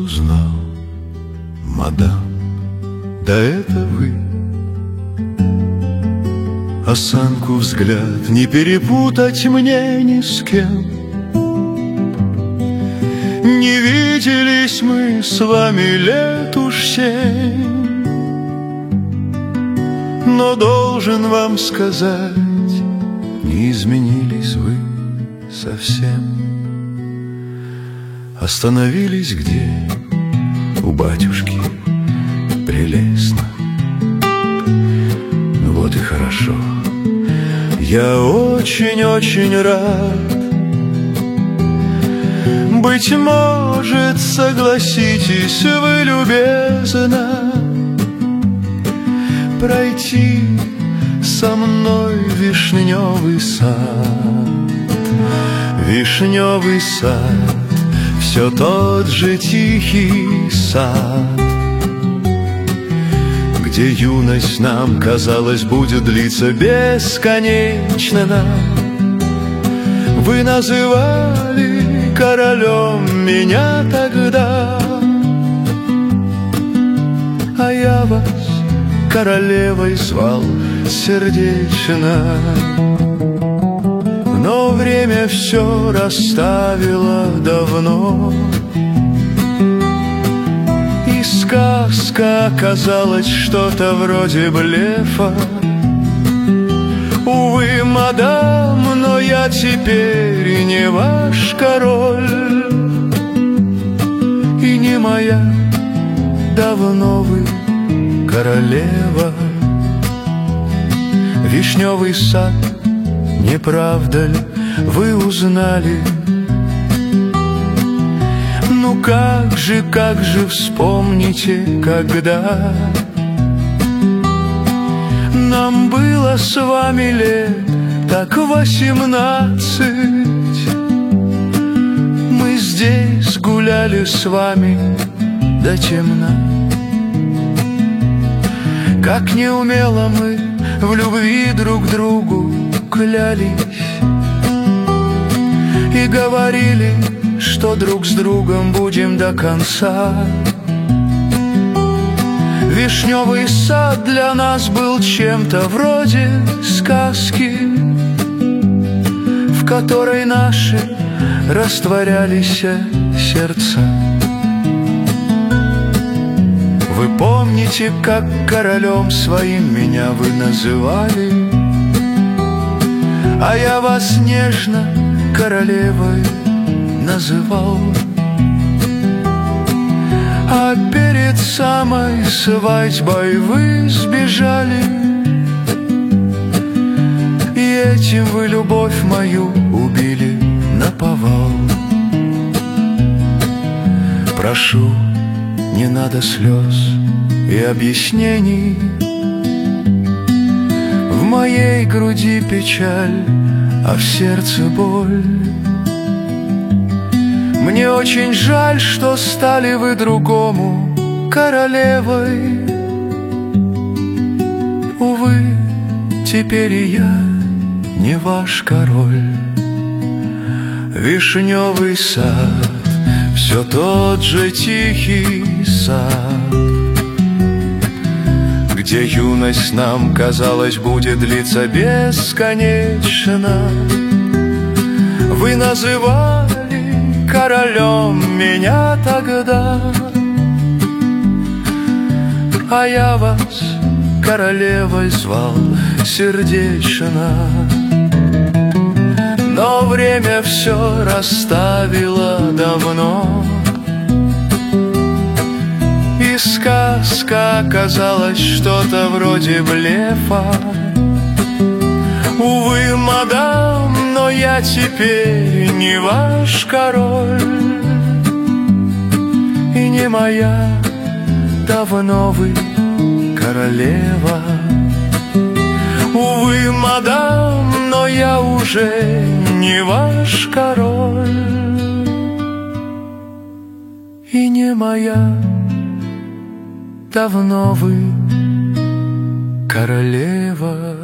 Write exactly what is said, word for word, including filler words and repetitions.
узнал, мадам, да это вы. Осанку, взгляд не перепутать мне ни с кем. Не виделись мы с вами лет уж семь, но должен вам сказать, не изменились вы совсем. Остановились где? У батюшки. Прелестно. Вот и хорошо. Я очень-очень рад. Быть может, согласитесь вы любезно пройти со мной в вишневый сад. Вишневый сад, все тот же тихий сад, где юность нам, казалось, будет длиться бесконечно. Вы называли королем меня тогда, а я вас королевой звал сердечно. Но время все расставило давно, и сказка оказалась что-то вроде блефа. Увы, мадам, но я теперь не ваш король, и не моя давно вы королева. Вишневый сад, не правда ли, вы узнали? Ну как же, как же вспомните, когда нам было с вами лет так восемнадцать. Мы здесь гуляли с вами до темна. Как неумело мы в любви друг другу клялись и говорили, что друг с другом будем до конца. Вишневый сад для нас был чем-то вроде сказки, в которой наши растворялись сердца. Вы помните, как королем своим меня вы называли, а я вас нежно королевой называл. А перед самой свадьбой вы сбежали, и этим вы любовь мою убили наповал. Прошу, не надо слез и объяснений. В моей груди печаль, а в сердце боль. Мне очень жаль, что стали вы другому королевой. Увы, теперь и я не ваш король. Вишневый сад, все тот же тихий сад, где юность нам, казалось, будет длиться бесконечно. Вы называли королем меня тогда, а я вас королевой звал сердечно. Но время все расставило давно, и сказка оказалась что-то вроде блефа. Увы, мадам, но я теперь не ваш король, и не моя давно вы королева. Увы, мадам, но я уже не ваш король, и не моя давно вы королева.